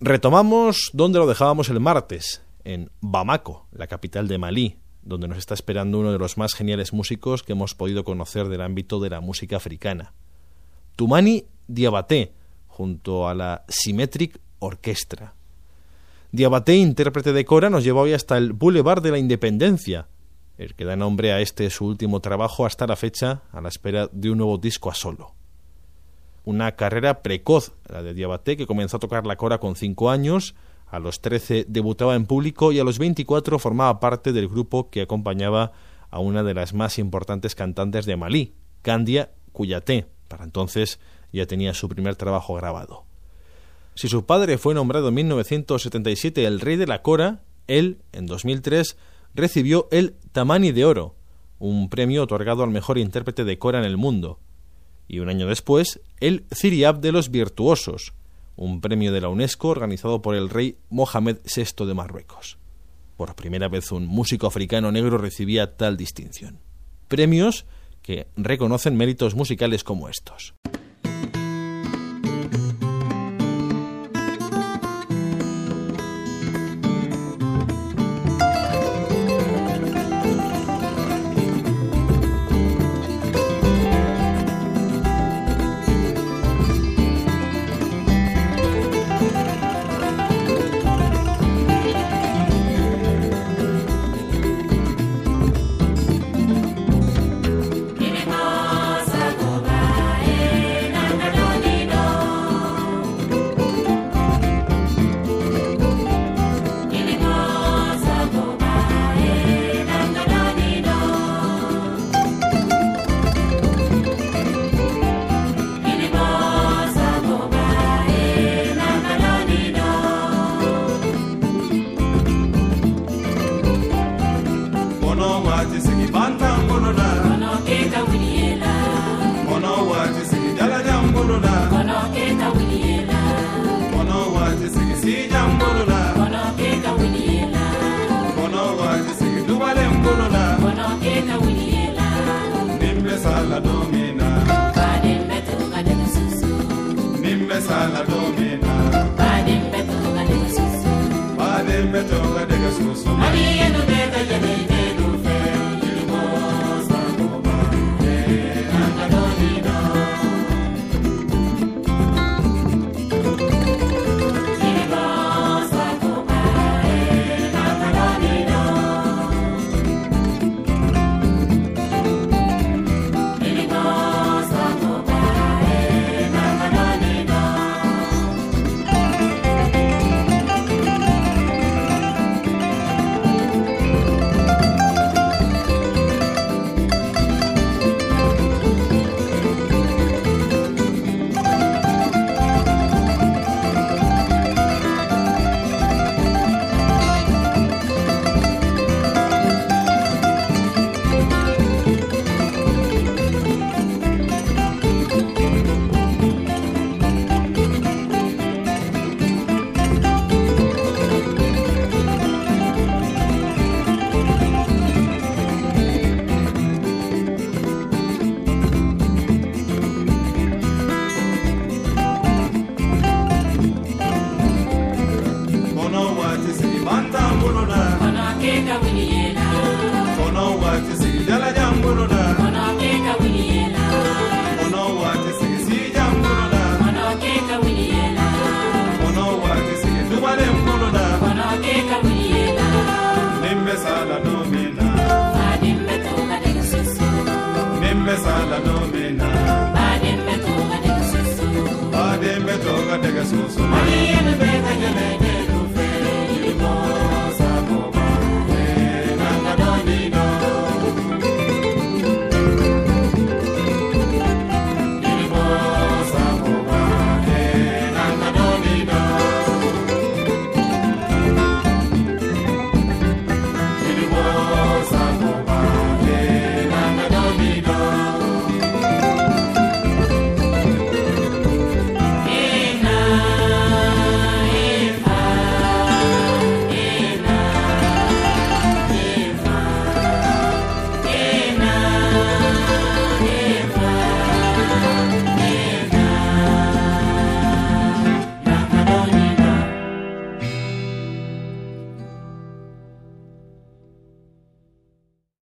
Retomamos donde lo dejábamos el martes, en Bamako, la capital de Malí, donde nos está esperando uno de los más geniales músicos que hemos podido conocer del ámbito de la música africana. Toumani Diabaté, junto a la Symmetric Orchestra. Diabaté, intérprete de kora, nos lleva hoy hasta el Boulevard de la Independencia, el que da nombre a este su último trabajo hasta la fecha, a la espera de un nuevo disco a solo. Una carrera precoz, la de Diabaté, que comenzó a tocar la kora con 5 años, a los 13 debutaba en público y a los 24 formaba parte del grupo que acompañaba a una de las más importantes cantantes de Malí, Kandia Kouyaté. Para entonces ya tenía su primer trabajo grabado. Si su padre fue nombrado en 1977 el rey de la kora, él, en 2003, recibió el Tamani de Oro, un premio otorgado al mejor intérprete de kora en el mundo, y un año después el Ciriab de los Virtuosos, un premio de la UNESCO organizado por el rey Mohamed VI de Marruecos. Por primera vez un músico africano negro recibía tal distinción. Premios que reconocen méritos musicales como estos. Banta,